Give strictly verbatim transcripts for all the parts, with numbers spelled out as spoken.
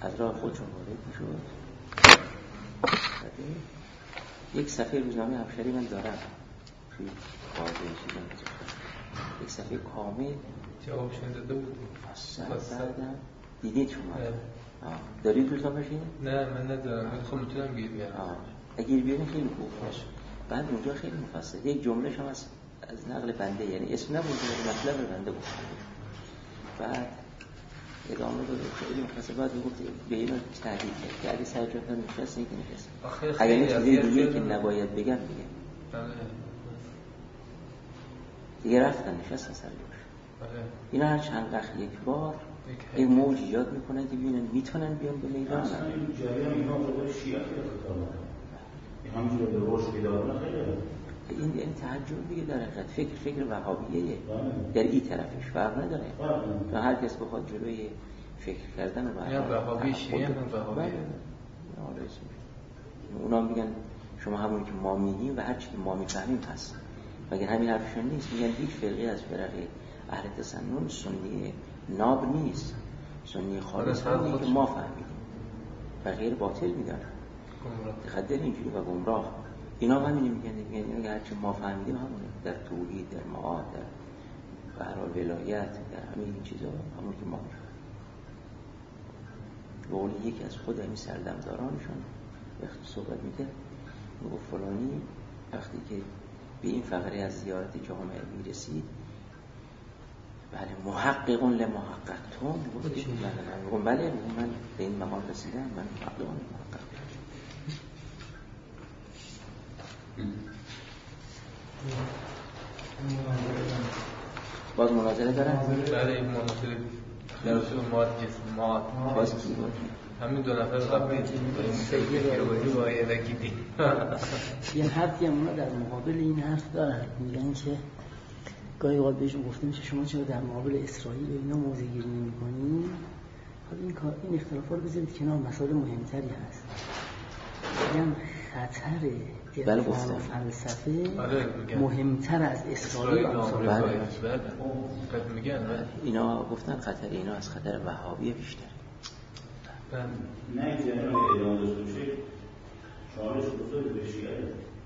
از راه خودشون وارد میشد. یک صفحه روزنامه افشاری من دارم توی قاضی چیزم یک صفحه کامل جوابشون داده بود. بعدم دیدید شما دارید روزنامه شید؟ نه من ندارم، من خب میتونم گیر بیارم. اگه گیر بیاریم خیلی خوب باشه. بعد اونجا خیلی مفصل یک جملهش هم از از نقل بنده، یعنی اسم نبود مطلب بنده بود. بعد ادامه داده خیلی مفصل. بعد گفت به اینو تهدید کرد که اگه سرجافتن نشست این که نشست، اگه این چیزی دیگه که نباید بگم بگم دیگه رفتن نشستن سر جاش. اینا هر چند وقت یک بار یک موج ایجاد میکنن که ببینن میتونن بیان به میدان. اصلا این جریان اینا خودش شیعه خطابه این همینجور به روش بیدارونه خیلی این یعنی تعجب دیگه در حقیقت فکر فکر وهابیه در این طرفش فرق نداره. و هر کس بخواد جلوی فکر کردن و وهابی شیعه هم وهابی اونا میگن شما همونی که ما میگیم و هر چی که ما میفهمیم هست. مگر همین حرفشون نیست؟ میگن هیچ فرقی از فرق اهل تسنن سنی ناب نیست، سنی خالص همونی که ما فهمیدیم و غیر باطل میدارن تقدر اینجوری و گمراه. اینا همینی میگن میگن هرچی ما فهمیدیم همونه، در توحید، در معاد، در بهرال ولایت، در همین این چیزا همون که ما میفهمیم. به قول یکی از خود همین سردمدارانشون وقتی صحبت میکرد میگفت فلانی وقتی که به این فقره از زیارت جامعه میرسید بله محققون لمحققتون میگم بله من به این مقام رسیدم، من محققون لمحقق. باز مناظره دارن؟ بله این مناظره در اصول ماد جسم ماد باز کی بود؟ همین دو نفر قبلی سیدی پیروانی با ایدکی دید. یه حرفی هم اونا در مقابل این حرف دارن، میگن که گاهی اوقات بهشون گفته میشه شما چرا در مقابل اسرائیل و اینا موضع گیری نمی‌کنید؟ حالا این کار این اختلافات رو بذارید کنار، مسائل مهمتری هست. میگم خطر عرفان و فلسفه مهمتر از اسرائیل و بله میگن اینا گفتن خطر اینا از خطر وهابی بیشتر. نه این جنرال ادامه داشته باشه چالش بزرگ به شیعه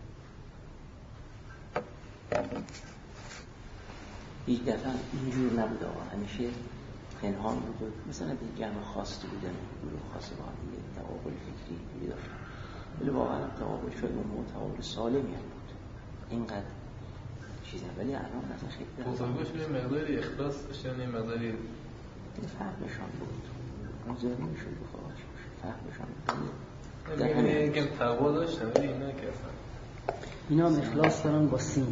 هیچ دفعه اینجور نبود آقا، همیشه پنهان بود. مثلا یک جمع خاصی بودن، گروه خاصی با هم دیگه تقابل فکری بودی داشتن، ولی واقعا تقابل شاید اون تقابل سالمی هم بود اینقدر چیزه. ولی الان مثلا خیلی بزرگوش به مقداری اخلاص داشتن، یه مقداری فهمشان بود مزاری میشد بخواهش باشه فهمشان بود. در همین یکم تقوا داشتن ولی اینا که اینا هم اخلاص دارن با سین.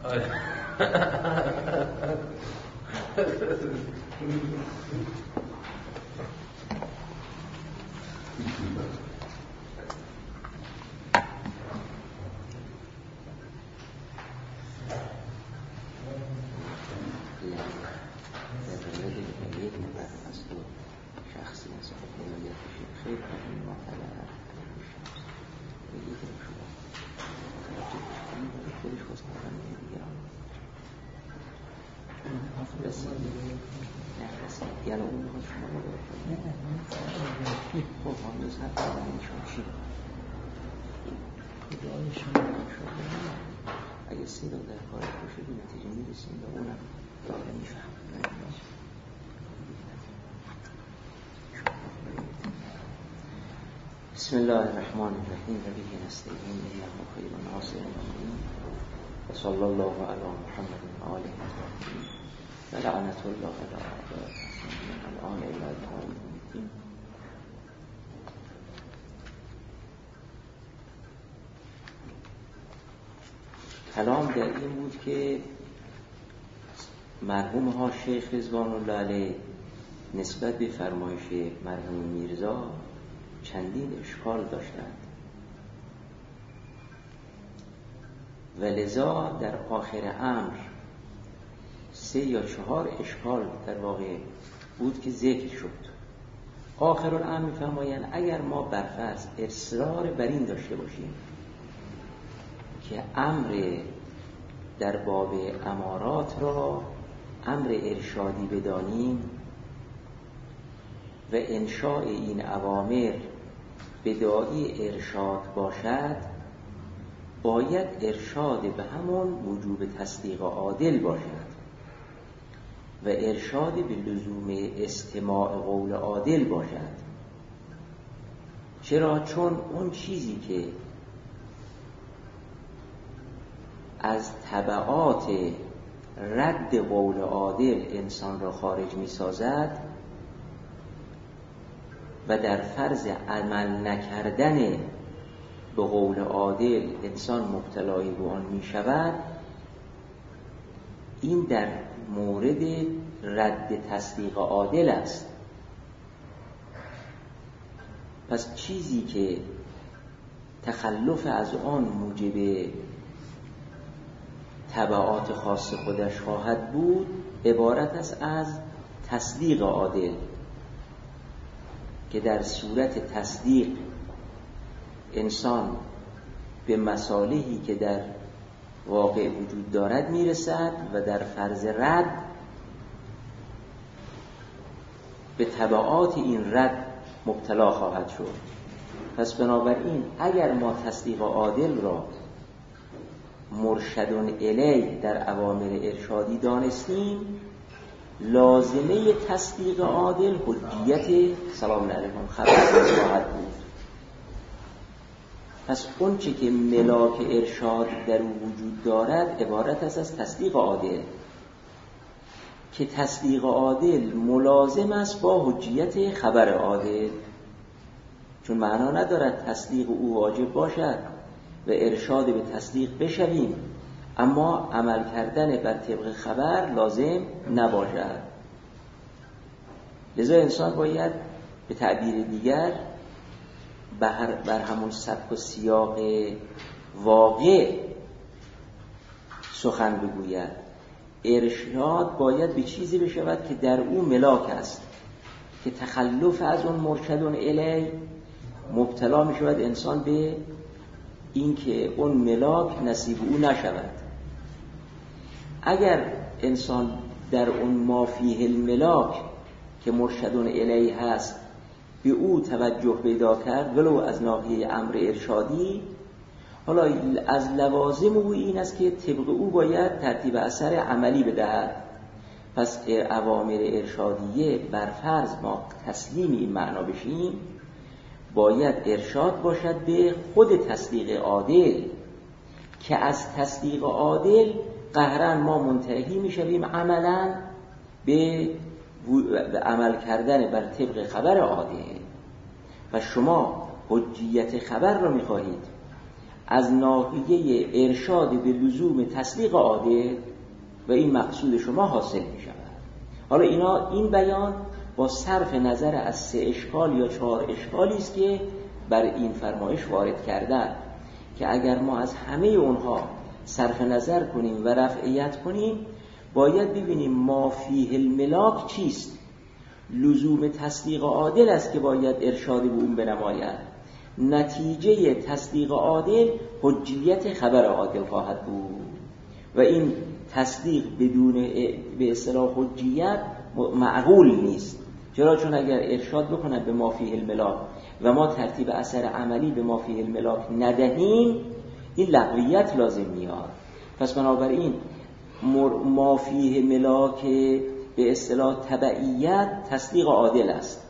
یعنی اون میخواد شما رو خب هم نیست حتی همینشون چی کجایشون اگه سیدا در کار باشه به نتیجه میرسیم و اونم داره میفهم. بسم الله الرحمن الرحیم و به نستعین انه خیر ناصر و صلی الله علی محمد و آله و لعنت الله علی اعدائهم الان الی یوم الدین. کلام در این بود که مرحوم ها شیخ رضوان الله علیه نسبت به فرمایش مرحوم میرزا چندین اشکال داشتند و لذا در آخر امر سه یا چهار اشکال در واقع بود که ذکر شد. آخر الامر می‌فرمایند اگر ما برفرض اصرار بر این داشته باشیم که امر در باب امارات را امر ارشادی بدانیم و انشاء این اوامر به داعی ارشاد باشد، باید ارشاد به همون وجوب تصدیق عادل باشد و ارشاد به لزوم استماع قول عادل باشد. چرا؟ چون اون چیزی که از تبعات رد قول عادل انسان را خارج می سازد و در فرض عمل نکردن به قول عادل انسان مبتلای به آن می شود، این در مورد رد تصدیق عادل است. پس چیزی که تخلف از آن موجب تبعات خاص خودش خواهد بود عبارت است از تصدیق عادل، که در صورت تصدیق انسان به مصالحی که در واقع وجود دارد میرسد و در فرض رد به تبعات این رد مبتلا خواهد شد. پس بنابراین اگر ما تصدیق عادل را مرشدون الیه در اوامر ارشادی دانستیم، لازمه تصدیق عادل حجیت سلام علیکم خبر خواهد بود. پس اون چه که ملاک ارشاد در او وجود دارد عبارت است از تصدیق عادل، که تصدیق عادل ملازم است با حجیت خبر عادل، چون معنا ندارد تصدیق او واجب باشد و ارشاد به تصدیق بشویم اما عمل کردن بر طبق خبر لازم نباشد. لذا انسان باید به تعبیر دیگر بر, بر همون سبک و سیاق واقع سخن بگوید. ارشاد باید به چیزی بشود که در او ملاک است، که تخلف از اون مرشدون الیه مبتلا می شود انسان به این که اون ملاک نصیب او نشود. اگر انسان در اون ما فیه الملاک که مرشدون الیه هست به او توجه پیدا کرد ولو از ناحیه امر ارشادی، حالا از لوازم او این است که طبق او باید ترتیب اثر عملی بدهد. پس اوامر ارشادیه بر فرض ما تسلیم این معنا بشیم، باید ارشاد باشد به خود تصدیق عادل، که از تصدیق عادل قهرن ما منتهی می شویم عملا به عمل کردن بر طبق خبر عادل. و شما حجیت خبر را می خواهید از ناحیه ارشاد به لزوم تصدیق عادل و این مقصود شما حاصل می شود. حالا اینا این بیان با صرف نظر از سه اشکال یا چهار اشکالی است که بر این فرمایش وارد کردن، که اگر ما از همه اونها صرف نظر کنیم و رفعیت کنیم باید ببینیم ما فیه الملاک چیست. لزوم تصدیق عادل است که باید ارشاد به اون بنماید. نتیجه تصدیق عادل حجیت خبر عادل خواهد بود و این تصدیق بدون به اصطلاح حجیت معقول نیست. چرا؟ چون اگر ارشاد بکنند به ما فیه الملاک و ما ترتیب اثر عملی به ما فیه الملاک ندهیم، این لغویت لازم میاد. پس بنابراین ما فیه ملاک به اصطلاح تبعیت تصدیق عادل است.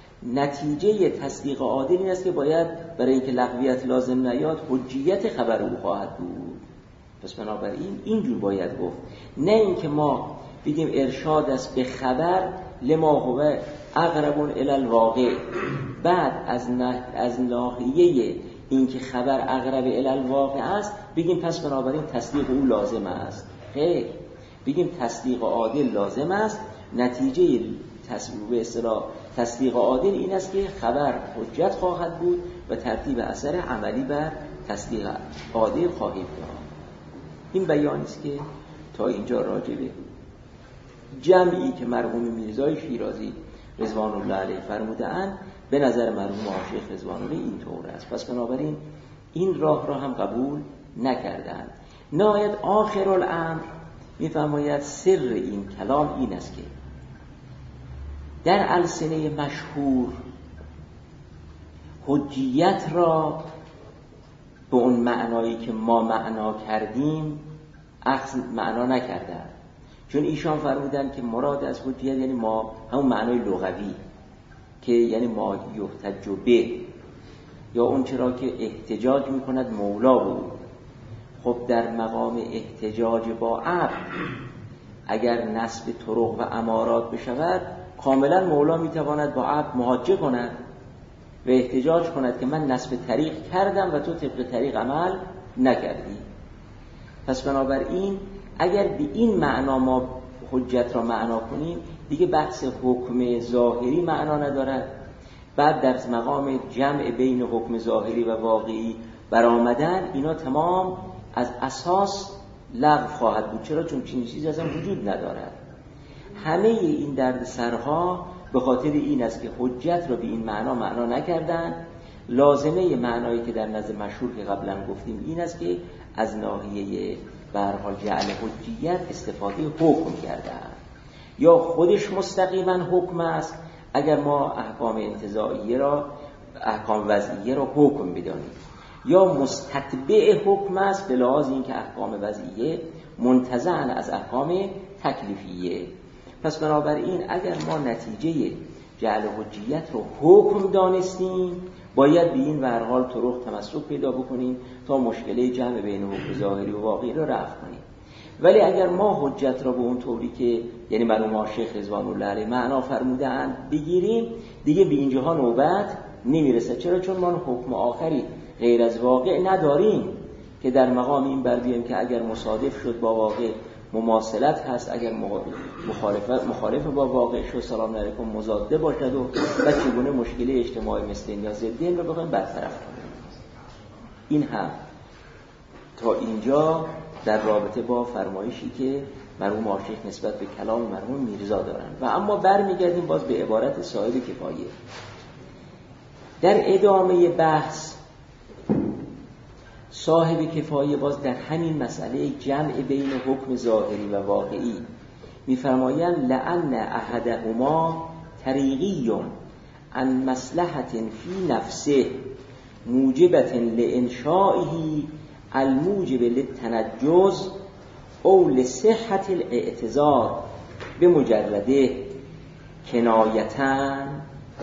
نتیجه تصدیق عادل این است که باید برای اینکه لغویت لازم نیاد حجیت خبر او خواهد بود. پس بنابراین اینجور باید گفت، نه اینکه ما بگیم ارشاد است به خبر لما هو اقرب الی الواقع، بعد از از ناحیه اینکه خبر اقرب الی الواقع است بگیم پس بنابراین تصدیق او لازم است. خیر، بگیم تصدیق عادل لازم است. نتیجه تصدیق به اصطلاح تصدیق عادل این است که خبر حجت خواهد بود و ترتیب اثر عملی بر تصدیق عادل خواهیم داشت. این بیانی است که تا اینجا راجع به جمعی که مرحوم میرزای شیرازی رضوان الله علیه فرموده‌اند به نظر مرحوم عاشق رضوان الله این طور است. پس بنابراین این راه را هم قبول نکردند. نهایت آخر الامر میفرماید سر این کلام این است که در السنه مشهور حجیت را به اون معنایی که ما معنا کردیم اخذ معنا نکردن، چون ایشان فرمودن که مراد از حجیت یعنی ما همون معنای لغوی که یعنی ما یحتج به، یا اون چرا که احتجاج میکند مولا بود. خب در مقام احتجاج با عبد اگر نسب طرق و امارات بشود، کاملا مولا میتواند با عبد محاجه کند و احتجاج کند که من نسب طریق کردم و تو طبق طریق عمل نکردی. پس بنابراین اگر به این معنا ما حجت را معنا کنیم، دیگه بحث حکم ظاهری معنا ندارد. بعد در مقام جمع بین حکم ظاهری و واقعی برآمدن، اینا تمام از اساس لغو خواهد بود. چرا؟ چون چنین چیزی اصلا وجود ندارد. همه این دردسرها به خاطر این است که حجت را به این معنا معنا نکردن. لازمه معنایی که در نزد مشهور که قبلا گفتیم این است که از ناحیه به هر حال جعل حجیت استفاده حکم کردن، یا خودش مستقیما حکم است اگر ما احکام انتزاعیه را احکام وضعیه را حکم بدانیم، یا مستتبع حکم است به لحاظ این که احکام وضعیه منتزعن از احکام تکلیفیه. پس بنابراین اگر ما نتیجه جعل حجیت رو حکم دانستیم، باید به این ورحال طرق تمسک پیدا بکنیم تا مشکله جمع بین حکم ظاهری و واقعی رو رفع کنیم. ولی اگر ما حجت را به اون طوری که یعنی مرحوم شیخ رضوان الله علیه معنا فرمودند بگیریم، دیگه به اینجاها نوبت نمیرسه. چرا؟ چون ما حکم آخری غیر از واقع نداریم که در مقام این بر بیایم که اگر مصادف شد با واقع مماثلت هست، اگر مخالفت مخالف با واقع شد سلام علیکم مضاده باشد و و چگونه مشکل اجتماعی مثل این یا ضدین رو بخوایم برطرف کنیم. این هم تا اینجا در رابطه با فرمایشی که مرحوم آشیخ نسبت به کلام مرحوم میرزا دارن. و اما برمیگردیم باز به عبارت صاحب کفایه. در ادامه بحث صاحب کفایه باز در همین مسئله جمع بین حکم ظاهری و واقعی می‌فرمایند لأن احدهما طریقی عن مصلحة فی نفسه موجبة لانشائه الموجب للتنجز او لصحة الاعتذار بمجرده کنایتاً.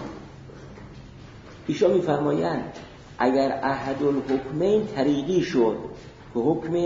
ایشان می‌فرمایند اگر احد الحکمین طریقی شد که حکم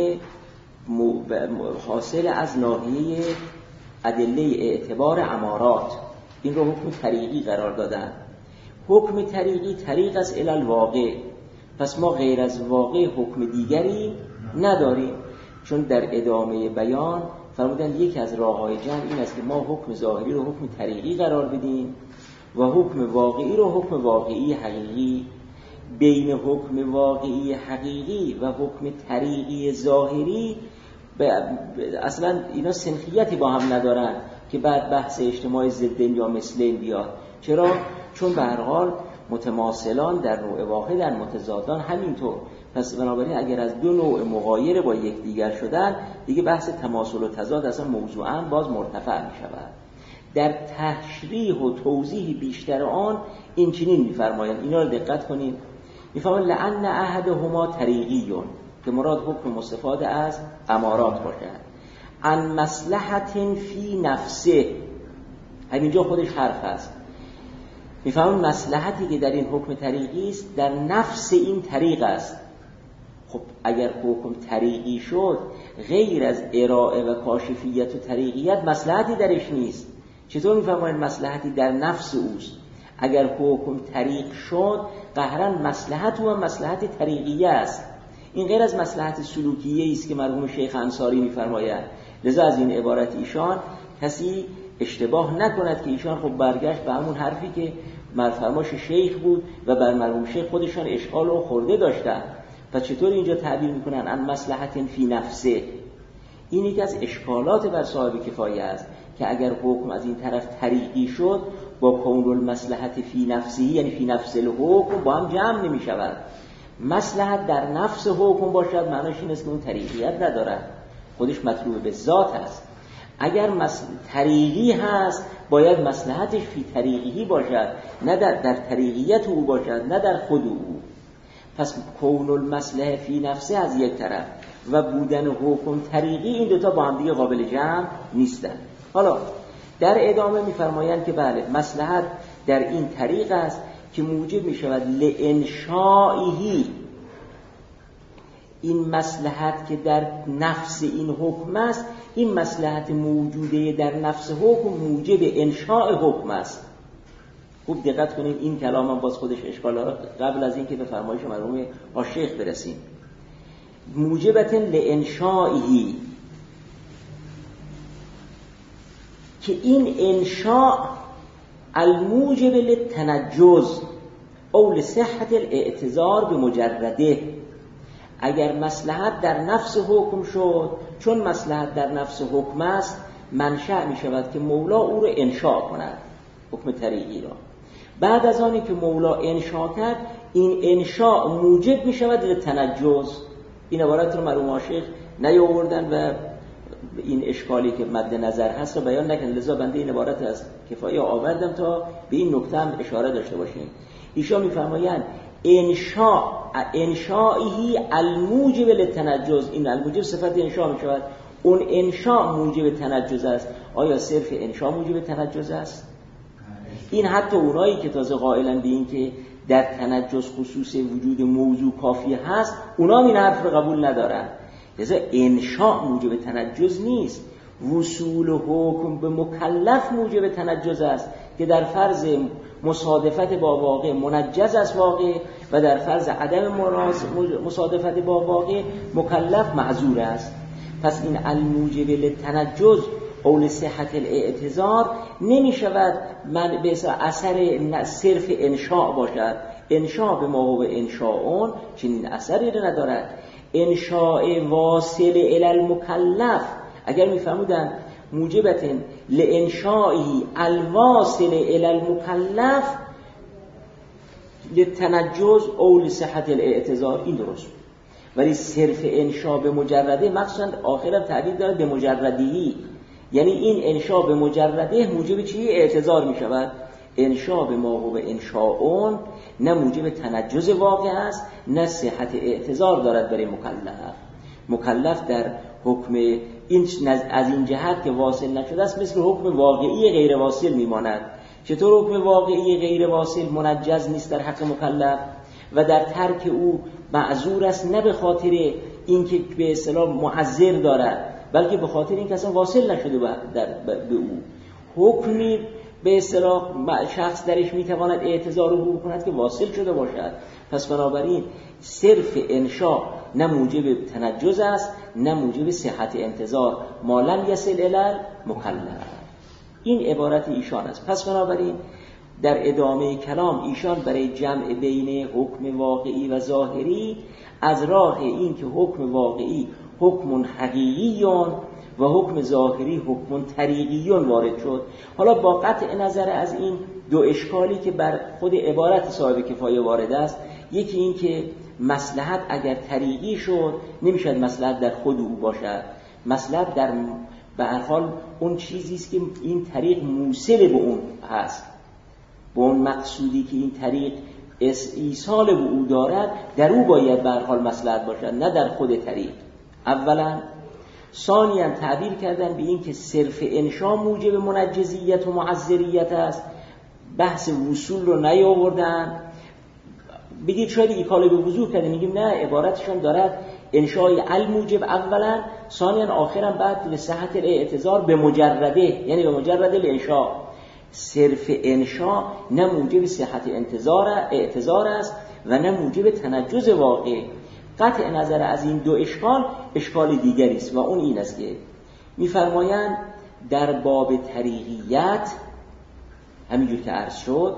حاصل از ناحیه ادله اعتبار امارات، این رو حکم طریقی قرار دادن. حکم طریقی طریق از الی الواقع، پس ما غیر از واقع حکم دیگری نداریم. چون در ادامه بیان فرمودن یکی از راه‌های جمع این است که ما حکم ظاهری رو حکم طریقی قرار بدیم و حکم واقعی رو حکم واقعی حقیقی. بین حکم واقعی حقیقی و حکم طریقی ظاهری اصلا اینا سنخیتی با هم ندارن که بعد بحث اجتماع ضدین یا مثلین بیاد. چرا؟ چون به هر حال متماثلان در نوع واحد در متضادان همینطور. پس بنابراین اگر از دو نوع مغایر با یکدیگر شدن، دیگه بحث تماثل و تضاد اصلا موضوعاً باز مرتفع می شود. در تشریح و توضیح بیشتر آن این چنین می‌فرمایند، اینا رو دقت کنید. می‌فرمایند لأن احدهما طریقیون که مراد حکم مستفاد از امارات باشد، عن مصلحة فی نفسه، همینجا خودش حرف هست. می‌فرمایند مصلحتی که در این حکم طریقی است در نفس این طریق است. خب اگر حکم طریقی شد غیر از ارائه و کاشفیت و طریقیت مصلحتی درش نیست. چطور می‌فرمایند مصلحتی در نفس اوست؟ اگر حکم طریق شد قهراً مصلحت او هم مصلحت طریقیه است. این غیر از مصلحت سلوکیه است که مرحوم شیخ انصاری می‌فرمایند. لذا از این عبارت ایشان کسی اشتباه نکند که ایشان خب برگشت به همون حرفی که فرمایش شیخ بود و بر مرحوم شیخ خودشان اشکال و خورده داشتن. پس چطور اینجا تعبیر می‌کنن ان مصلحت فی نفسه؟ این یکی از اشکالات بر صاحب کفایه است که اگر حکم از این طرف طریقی شد با کون المصلحت فی نفسی یعنی فی نفس الحکم با هم جمع نمی شود. مصلحت در نفس حکم باشد معناش این است که اون طریقیت ندارد، خودش مطلوب به ذات است. اگر مصل... طریقی هست باید مصلحتش فی طریقی باشد، نه در, در طریقیت او باشد، نه در خود او. پس کون المصلحه فی نفسه از یک طرف و بودن حکم طریقی، این دوتا با هم دیگه قابل جمع نیستن. حالا در ادامه میفرمایند که بله مصلحت در این طریق است که موجب می شود لانشائه، این مصلحت که در نفس این حکم است، این مصلحت موجوده در نفس حکم موجب انشاء حکم است. خوب دقت کنید، این کلام هم باز خودش اشکال داره. قبل از اینکه به فرمایش مرحوم آشیخ برسیم، موجبت لانشائه، که این انشاء الموجب للتنجز او لصحت الاعتذار به مجرده. اگر مصلحت در نفس حکم شد، چون مصلحت در نفس حکم است، منشأ می شود که مولا او را انشاء کند، حکم طریقی را. بعد از آنی که مولا انشاء کرد، این انشاء موجب می شود للتنجز. این عبارت رو مرحوم آشیخ نیاوردن و این اشکالی که مد نظر هست رو بیان نکردن، لذا بنده این عبارت از کفایه آوردم تا به این نکته هم اشاره داشته باشیم. ایشان میفرمایند انشاء انشائه الموجب للتنجز، این الموجب صفت انشاء می شود، اون انشاء موجب تنجز است. آیا صرف انشاء موجب تنجز است؟ این حتی اونایی که تازه قائلن به این که در تنجز خصوص وجود موضوع کافی هست، اونا این حرف رو قبول ندارن. لذا انشاء موجب تنجز نیست، وصول حکم به مکلف موجب تنجز است که در فرض مصادفت با واقع منجز است واقع، و در فرض عدم مصادفت با واقع مکلف معذور است. پس این الموجب للتنجز او لصحت الاعتذار نمی شود من به اثر صرف انشاء باشد. انشاء به ما هو انشاءون چنین اثری ندارد. انشاء واصل الی المکلف اگر میفهمودن موجبت لانشائی الواصل الی المکلف للتنجز او لصحت الاعتذار، این درست. ولی صرف انشاء به مجرده، مخصوصا آخرم تعبیر داره به مجردهی، یعنی این انشاء به مجرده موجب چی؟ اعتذار می شود. انشاء به ما هو انشاءون نه موجب تنجز واقع است، نه صحت اعتذار دارد برای مکلف. مکلف در حکم این از این جهت که واصل نشده است مثل حکم واقعی غیر واصل میماند. چطور حکم واقعی غیر واصل منجز نیست در حق مکلف و در ترک او معذور است، نه به خاطر اینکه به اصطلاح معذر دارد، بلکه به خاطر اینکه اصلا واصل نشده در به او. حکمی به اصطلاح شخص درش میتواند اعتذار رو کند که واصل شده باشد. پس بنابراین صرف انشاء نه موجب تنجز است، نه موجب صحت انتظار ما لم یصل الی مکلف. این عبارت ایشان است. پس بنابراین در ادامه کلام ایشان برای جمع بین حکم واقعی و ظاهری از راه این که حکم واقعی حکم حقیقی و حکم ظاهری حکم طریقی وارد شد. حالا با قطع نظر از این دو اشکالی که بر خود عبارت صاحب کفایه وارد است، یکی این که مصلحت اگر طریقی شد نمیشد مصلحت در خود او باشد. مصلحت در به هر حال اون چیزی است که این طریق موصل به اون هست، به اون مقصودی که این طریق ایصال به او دارد، در او باید به هر حال مصلحت باشد، نه در خود طریق. اولا. ثانیاً تعبیر کردن به این که صرف انشاء موجب منجزیت و معذریت است، بحث وصول رو نیاوردن. بگید شاید ایکاله به وضوح کردن، میگیم نه، عبارتشون دارد انشاء الموجب اولا، ثانیاً آخراً بعد لصحت الاعتذار به مجرده، یعنی به مجرد الانشاء. صرف انشاء نه موجب صحت انتظار اعتذار است و نه موجب تنجز واقع. قطع نظر از این دو اشکال اشکال دیگری است و اون این است که می‌فرمایند در باب طریقیت همینجور که عرض شد،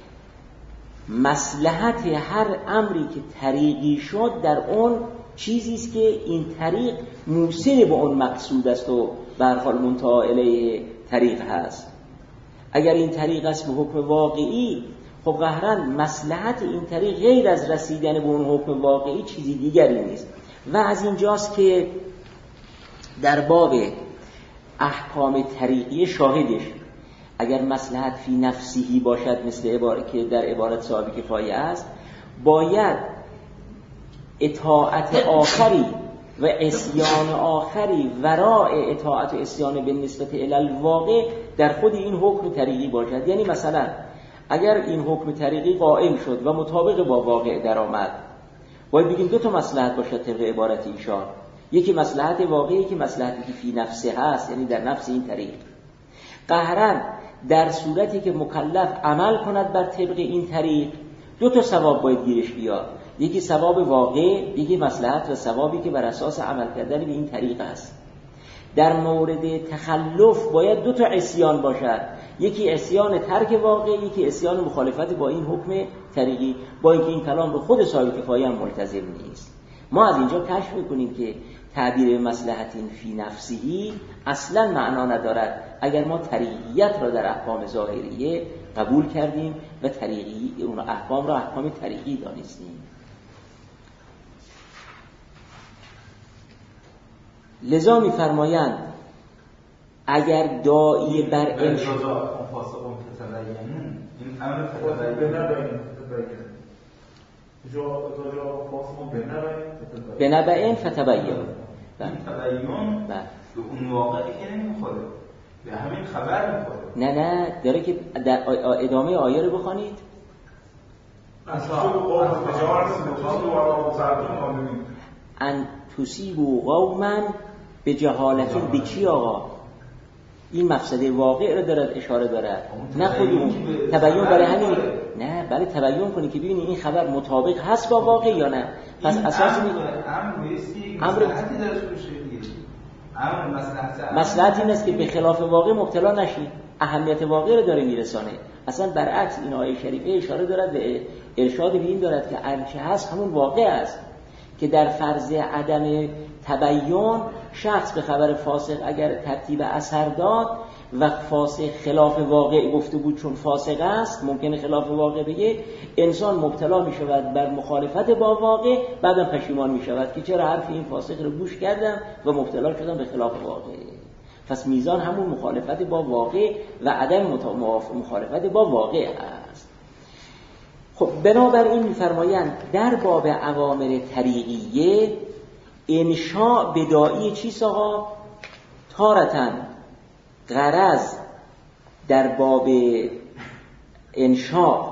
مصلحت هر امری که طریقی شد در اون چیزی است که این طریق موصل به اون مقصود است و به هر حال منتهی الیه طریق هست. اگر این طریق است به حکم واقعی، خب قهراً مصلحت این طریق غیر از رسیدن به اون حکم واقعی چیزی دیگری نیست. و از اینجاست که در باب احکام طریقی شاهدش اگر مصلحت فی نفسیهی باشد، مثل عبارت که در عبارت صاحب کفایه است، باید اطاعت آخری و عصیان آخری وراء اطاعت و عصیان به نسبت الی الواقع در خود این حکم طریقی باشد. یعنی مثلا اگر این حکم طریقی قائم شد و مطابق با واقع درآمد، باید بگیم دو تا مصلحت باشد طبق عبارت ایشان، یکی مصلحت واقعی، یکی مصلحتی که فی نفسه هست، یعنی در نفس این طریق. قهرن در صورتی که مکلف عمل کند بر طبق این طریق، دو تا ثواب باید گیرش بیاد، یکی ثواب واقع، یکی مصلحت و ثوابی که بر اساس عمل کردن به این طریق است. در مورد تخلف باید دو تا عصیان باشد، یکی عصیان ترک واقع، یکی عصیان مخالفت با این حکم طریقی، با اینکه این کلام به خود صاحب کفایه هم ملتزم نیست. ما از اینجا کشف می‌کنیم که تعبیر مصلحت فی نفسه اصلا معنا ندارد اگر ما طریقیت را در احکام ظاهریه قبول کردیم و طریقی اون احکام را احکام طریقی دانستیم. لذا می‌فرمایند اگر داعی بر انشاء این امر به نبعین فتبین، تبیین به اون واقعی که نمیخوره، به همین خبر میخوره. نه نه داره که در ادامه آیه رو بخوانید. ان تصیبوا قوما به جهالتون به چی آقا؟ این مفسده واقع رو دارد اشاره دارد، نه خود اون تبیین. برای همین نه بله تبیین کنی که ببینی این خبر مطابق هست با واقع یا نه. پس اساس می امر مصلحتی داره توش دیگه، امر مصلحت مصلحت این است که به خلاف واقع مبتلا نشی، اهمیت واقع رو داره میرسانه. اصلا برعکس این آیه شریفه اشاره دارد به ارشاد به این دارد که آنچه هست همون واقع است، که در فرض عدم تبیین شخص به خبر فاسق اگر ترتیب اثر داد و فاسق خلاف واقع گفته بود چون فاسق است ممکنه خلاف واقع بگه، انسان مبتلا می شود بر مخالفت با واقع، بعدم پشیمان می شود که چرا حرف این فاسق رو گوش کردم و مبتلا شدم به خلاف واقع. پس میزان همون مخالفت با واقع و عدم مخالفت با واقع است. خب بنابراین می‌فرمایند در باب اوامر طریقیه انشاء بدائی چیست آقا؟ تارتن غرض در باب انشاء،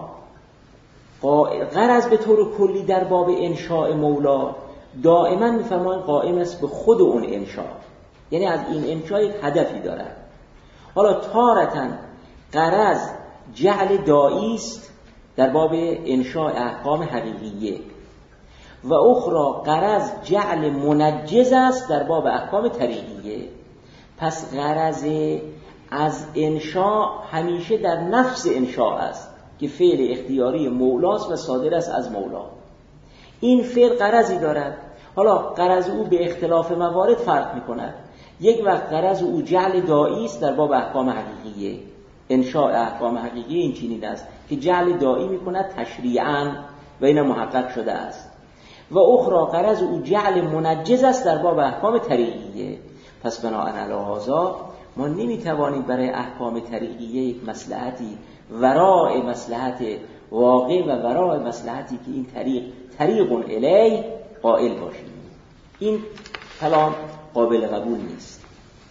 غرض به طور کلی در باب انشاء مولا دائما می‌فرمایند قائم است به خود اون انشاء، یعنی از این انشاء یک هدفی دارد. حالا تارتن غرض جعل دائی است در باب انشاء احکام حقیقیه، و اخرى غرض جعل منجز است در باب احکام طریقیه. پس غرض از انشاء همیشه در نفس انشاء است که فعل اختیاری مولاست و صادر است از مولا. این فعل غرضی دارد. حالا غرض او به اختلاف موارد فرق می‌کند. یک وقت غرض او جعل دائی است در باب احکام حقیقیه، انشاء احکام حقیقی این چنین است که جعل دائی می‌کند تشریعاً و این محقق شده است، و اخرى غرض او جعل منجز است در باب احکام طریقیه. پس بناء علی هذا ما نمی‌توانیم برای احکام طریقیه یک مصلحتی وراء مصلحت واقع و وراء مصلحتی که این طریق طریق الیه قائل باشیم. این کلام قابل قبول نیست.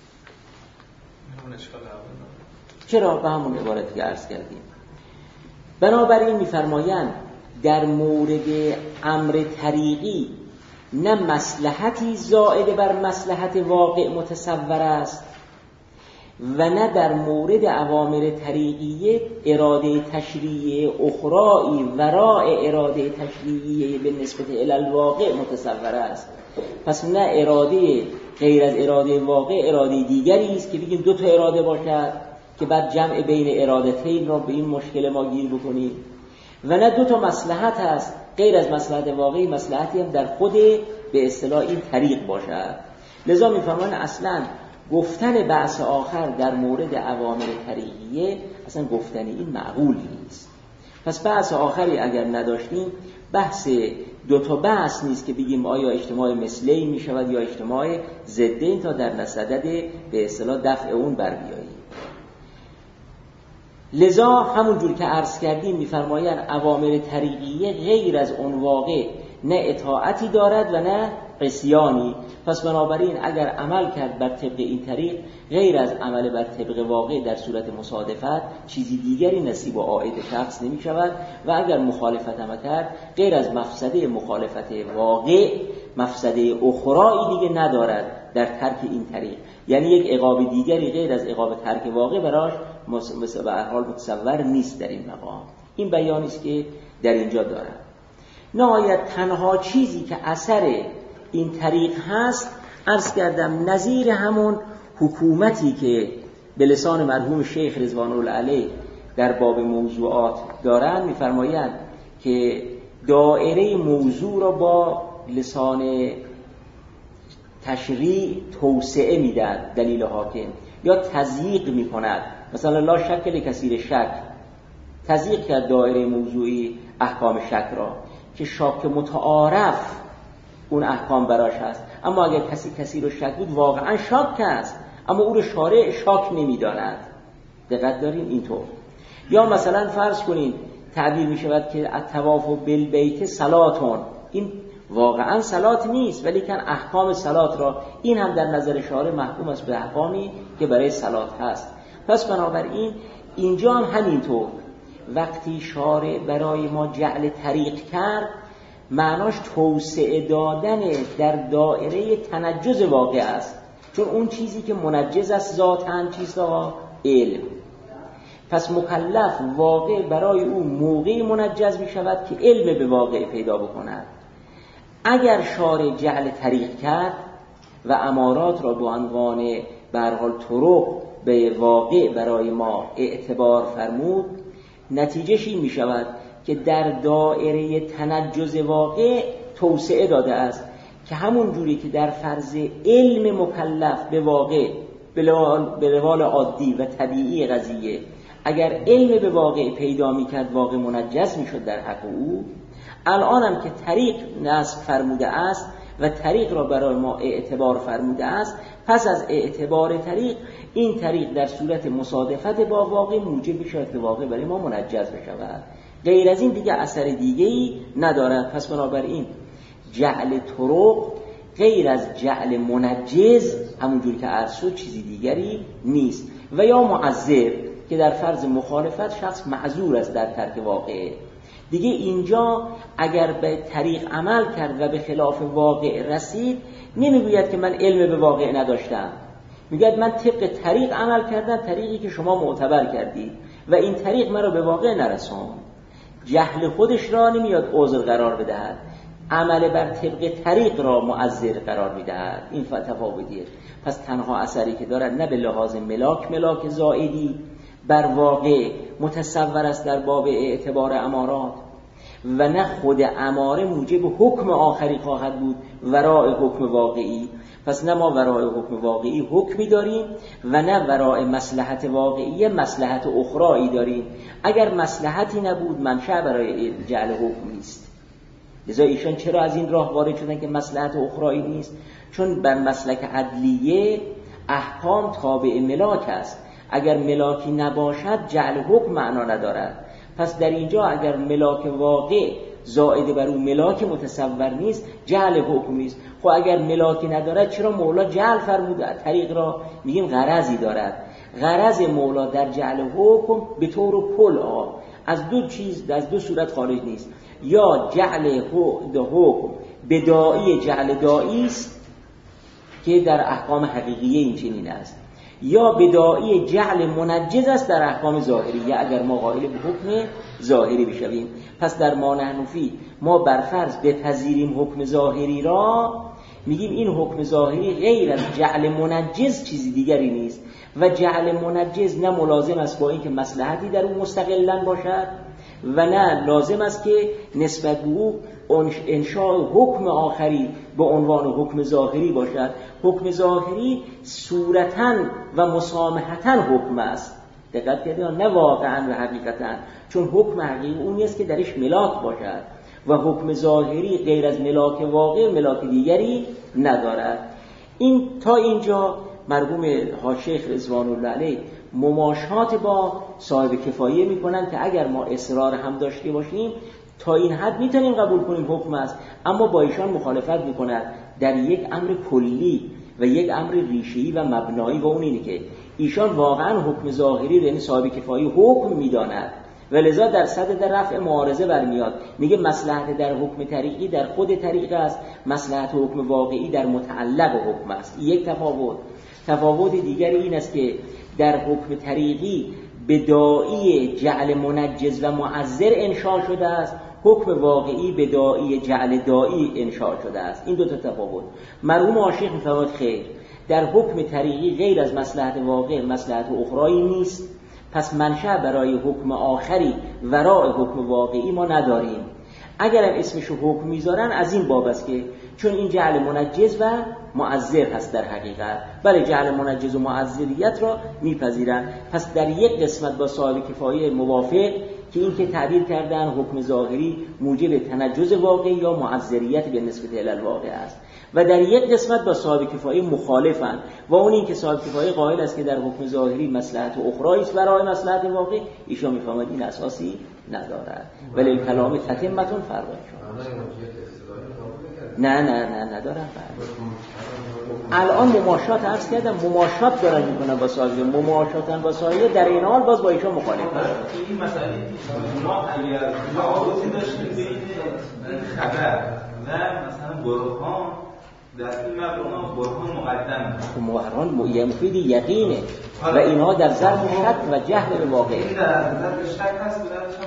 چرا؟ به همون عبارتی که عرض کردیم. بنابراین می‌فرمایند در مورد امر طریقی نه مصلحتی زائد بر مصلحت واقع متصور است و نه در مورد اوامر طریقیه اراده تشریعی اخرایی وراء اراده تشریعی به نسبت الی الواقع متصور است. پس نه اراده غیر از اراده واقع اراده دیگری است که بگیم دو تا اراده باشد که بعد جمع بین ارادتین را به این مشکل ما گیر بکنیم، و نه دو تا مصلحت است غیر از مصلحت واقعی مصلحتی هم در خود به اصطلاح این طریق باشد. لذا می‌فرمایند اصلا گفتن بحث آخر در مورد اوامر طریقیه اصلا گفتن این معقول نیست. پس بحث آخری اگر نداشتیم، بحث دو تا بحث نیست که بگیم آیا اجتماع مثلی می شود یا اجتماع ضدین، تا در نصدد به اصطلاح دفع اون بر بیاییم. لذا همون جور که عرض کردیم می‌فرمایند اوامر طریقیه غیر از اون واقع نه اطاعتی دارد و نه عصیانی. پس بنابراین اگر عمل کرد بر طبق این طریق، غیر از عمل بر طبق واقع در صورت مصادفت چیزی دیگری نصیب و عائد شخص نمی شود، و اگر مخالفت هم کرد غیر از مفسده مخالفت واقع مفسده اخرایی دیگه ندارد در ترک این طریق. یعنی یک عقاب دیگری غیر از عقاب ترک واقع براش مثل به هر حال متصور نیست در این مقام. این بیانی است که در اینجا دارد. نهایت تنها چیزی که اثر این طریق هست، عرض کردم نظیر همون حکومتی که به لسان مرحوم شیخ رضوان الله علیه در باب موضوعات دارن، می‌فرمایند که دایره موضوع را با لسان تشریع توسعه میدن دلیل حاکم، یا تضییق میکند. مثلا لا شک لکثیر شک، تضییق کرد دایره موضوعی احکام شک را که شاک متعارف اون احکام براش هست، اما اگر کسی کسی رو شک بود واقعا شاک است، اما او رو شارع شاک نمیداند. دقت داریم اینطور. یا مثلا فرض کنین تعبیر می شود که الطواف بالبیت صلاتون، این واقعا صلات نیست، ولی کن احکام صلات را این هم در نظر شارع محکوم است به احکامی که برای صلات هست. پس بنابراین اینجا هم همینطور، وقتی شارع برای ما جعل طریق کرد، معناش توسعه دادن در دایره تنجز واقع است، چون اون چیزی که منجز است ذاتاً چیزها علم. پس مکلف واقع برای او موقعی منجز می شود که علم به واقع پیدا بکند. اگر شارع جعل طریق کرد و امارات را به عنوان به هر حال طرق به واقع برای ما اعتبار فرمود، نتیجهش این می شود که در دایره تنجز واقع توسعه داده است، که همون جوری که در فرض علم مکلف به واقع به روال عادی و طبیعی قضیه اگر علم به واقع پیدا می کرد واقع منجز می شد در حق او، الان هم که طریق نصب فرموده است و طریق را برای ما اعتبار فرموده است، پس از اعتبار طریق، این طریق در صورت مصادفت با واقع موجب می شود که واقع برای ما منجز بشود. غیر از این دیگه اثر دیگه‌ای ندارد. پس بنابراین جعل طرق غیر از جعل منجز، همونجوری که عرض شد، چیزی دیگری نیست. و یا معذر که در فرض مخالفت شخص معذور است در ترک واقعه. دیگه اینجا اگر به طریق عمل کرد و به خلاف واقع رسید، نمیگوید که من علم به واقع نداشتم، میگوید من طبق طریق عمل کردم، طریقی که شما معتبر کردید و این طریق من رو به واقع نرسون. جهل خودش را نمیاد عذر قرار بدهد، عمل بر طبق طریق را معذر قرار میدهد. این تفاوتیه. پس تنها اثری که دارد نه به لحاظ ملاک ملاک زائدی بر واقع متصور است در باب اعتبار امارات، و نه خود اماره موجب حکم آخری خواهد بود وراء حکم واقعی. پس نه ما وراء حکم واقعی حکمی داریم و نه وراء مصلحت واقعی مصلحت اخرایی داریم. اگر مصلحتی نبود منشأ برای جعل حکم نیست. لذا ایشان چرا از این راه وارد شدن که مصلحت اخرایی نیست؟ چون بر مسلک عدلیه احکام تابع ملاک است. اگر ملاکی نباشد جعل حکم معنا ندارد. پس در اینجا اگر ملاک واقع زائد بر اون ملاک متصور نیست، جعل حکم نیست. خب اگر ملاکی ندارد چرا مولا جعل فرموده طریق را؟ میگیم غرضی دارد. غرض مولا در جعل حکم به طور کل آه از دو چیز، از دو صورت خارج نیست. یا جعل حکم بدائی جعل دائی است که در احکام حقیقیه این چنین است، یا بدائی جعل منجز است در احکام ظاهریه اگر ما قائل به حکم ظاهری بشویم. پس در ما نحنفی ما برفرض بپذیریم حکم ظاهری را، میگیم این حکم ظاهری غیر از جعل منجز چیزی دیگری نیست، و جعل منجز نه ملازم است با اینکه مصلحتی در اون مستقلاً باشد و نه لازم است که نسبت به او انشاء حکم آخری به عنوان حکم ظاهری باشد. حکم ظاهری صورتاً و مسامحتاً حکم است، دقت کردید نه واقعا و حقیقتا، چون حکم حقیقی اون نیست که درش ملاک باشد و حکم ظاهری غیر از ملاک واقع ملاک دیگری ندارد. این تا اینجا مرحوم حاشیه رضوان الله علیه مماشات با صاحب کفایه میکنن که اگر ما اصرار هم داشته باشیم تا این حد میتونیم قبول کنیم حکم است، اما با ایشان مخالفت میکنند در یک امر کلی و یک امر ریشه‌ای و مبنایی، و اون اینه که ایشان واقعا حکم ظاهری رو یعنی صاحب کفایه حکم میداند و لذا در صدد در رفع معارضه برمیاد، میگه مصلحت در حکم طریقی در خود طریق است، مصلحت حکم واقعی در متعلق حکم است. یک تفاوت. تفاوت دیگری این است که در حکم طریقی بداعی جعل منجز و معذر انشاء شده است، حکم واقعی بداعی جعل داعی انشاء شده است. این دو تا تفاوت. مرحوم عاشق میفرماید خیر، در حکم طریقی غیر از مصلحت واقع مصلحت اخرایی نیست، پس منشأ برای حکم آخری ورای حکم واقعی ما نداریم. اگر هم اسمشو حکم میذارن از این باب است که چون این جعل منجز و معذر هست در حقیقت، بله جعل منجز و معذریت را میپذیرن. پس در یک قسمت با صاحب کفایه موافق که این که تعبیر کردن حکم ظاهری موجب تنجز واقعی یا معذریت به نسبت الالواقع است، و در یک قسمت با صاحب کفایه مخالفن و اون این که صاحب کفایه قائل است که در حکم ظاهری مصلحت اخرایی است برای مصلحت واقعی، ایشون میفهمد این اساسی ندارد. ولی کلام تتمتون فرق شد. نه نه نه ندارم. الان مماشات عرض کردم، مماشات دارن میکنن با سایه، مماشاتن با سایه در این حال باز با ایشون مخالفن. این مسئله ما اگر تعارضی داشتیم بین این خبر و مثلا برهان در این مبنا برهان مقدم برهان یه مفید یقینه و اینها در ظرف شک و جهل به واقع این در ظرف شک هست و در